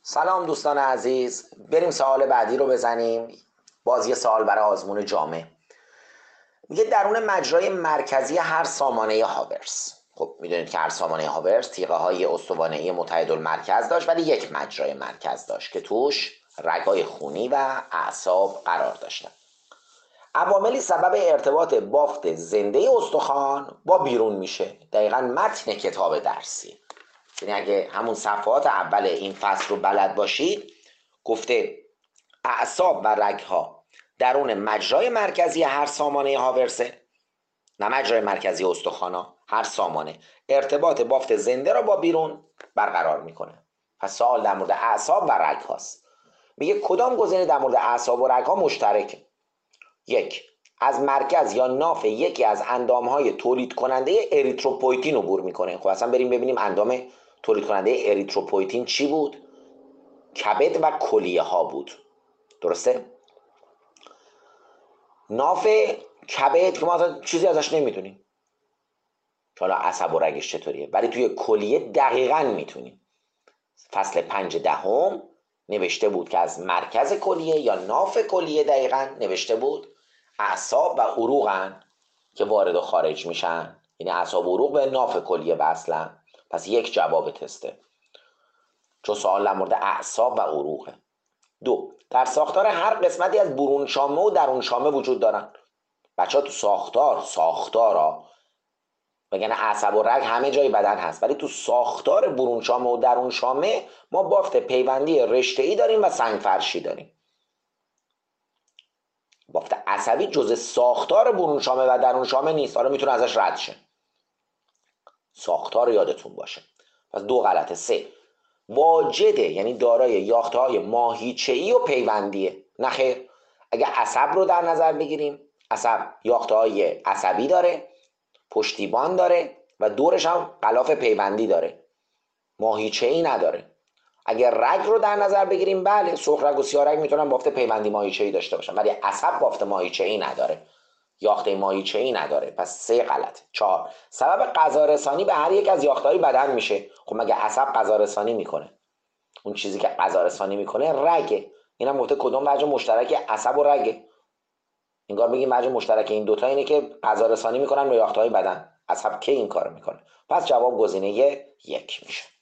سلام دوستان عزیز، بریم سوال بعدی رو بزنیم. باز سوال برای آزمون جامع. میگه درون مجرای مرکزی هر سامانه هاورس. خب میدونید که هر سامانه هاورس تیغه های استوانه‌ای متحدالمرکز داشت، ولی یک مجرای مرکز داشت که توش رگای خونی و اعصاب قرار داشتن. عواملی سبب ارتباط بافت زنده استخوان با بیرون میشه. دقیقاً متن کتاب درسی. یعنی اگه همون صفحات اول این فصل رو بلد باشید، گفته اعصاب و رگها درون مجرای مرکزی هر سامانه هاورسه، نه مجرای مرکزی استخوانا، هر سامانه ارتباط بافت زنده را با بیرون برقرار میکنه. پس سوال در مورد اعصاب و رگ هاست. میگه کدام گزینه در مورد اعصاب و رگ ها مشترکه؟ یک، از مرکز یا ناف یکی از اندامهای تولید کننده اریتروپویتین عبور میکنه. خب اصلا بریم ببینیم اندام تولید کننده اریتروپویتین چی بود؟ کبد و کلیه ها بود. درسته؟ ناف کبد که ما اصلا چیزی ازش نمیدونیم، حالا عصب و رگش چطوریه، ولی توی کلیه دقیقاً میتونیم. فصل 5 نوشته بود که از مرکز کلیه یا ناف کلیه دقیقاً نوشته بود اعصاب و عروقن که وارد و خارج میشن. یعنی اعصاب و عروق به ناف کلیه وصلن. پس یک جواب تسته، چون سوال در مورد اعصاب و عروقه. دو، در ساختار هر قسمتی از برون شامه و درون شامه وجود دارن. بچه ها تو ساختارا بگن اعصاب و رگ همه جای بدن هست، ولی تو ساختار برون شامه و درون شامه ما بافت پیوندی رشته‌ای داریم و سنگ فرشی داریم. بافت عصبی جزء ساختار برون شامه و درون شامه نیست، حالا میتونه ازش رد شه. ساختار یادتون باشه. پس دو غلطه. سه، واجده، یعنی دارای یافته‌های ماهیچه‌ای و پیوندیه. نه خیر. اگه عصب رو در نظر بگیریم، عصب یافته‌های عصبی داره، پشتیبان داره و دورش هم غلاف پیوندی داره، ماهیچه‌ای نداره. اگر رگ رو در نظر بگیریم، بله، سرخ رگ و سیاه رگ میتونن بافت پیوندی ماهیچه‌ای داشته باشن، ولی عصب بافت ماهیچه‌ای نداره، یاخته ماهیچه‌ای نداره. پس سه غلط. چهار، سبب غذا رسانی به هر یک از یافته‌های بدن میشه. خب مگه عصب غذا رسانی میکنه؟ اون چیزی که غذا رسانی میکنه رگه. اینم گفته کدوم وجه مشترک عصب و رگه. انگار بگیم وجه مشترک این دوتا اینه که غذا رسانی میکنن به یافته‌های بدن. عصب کی این کارو میکنه؟ پس جواب گزینه یک میشه.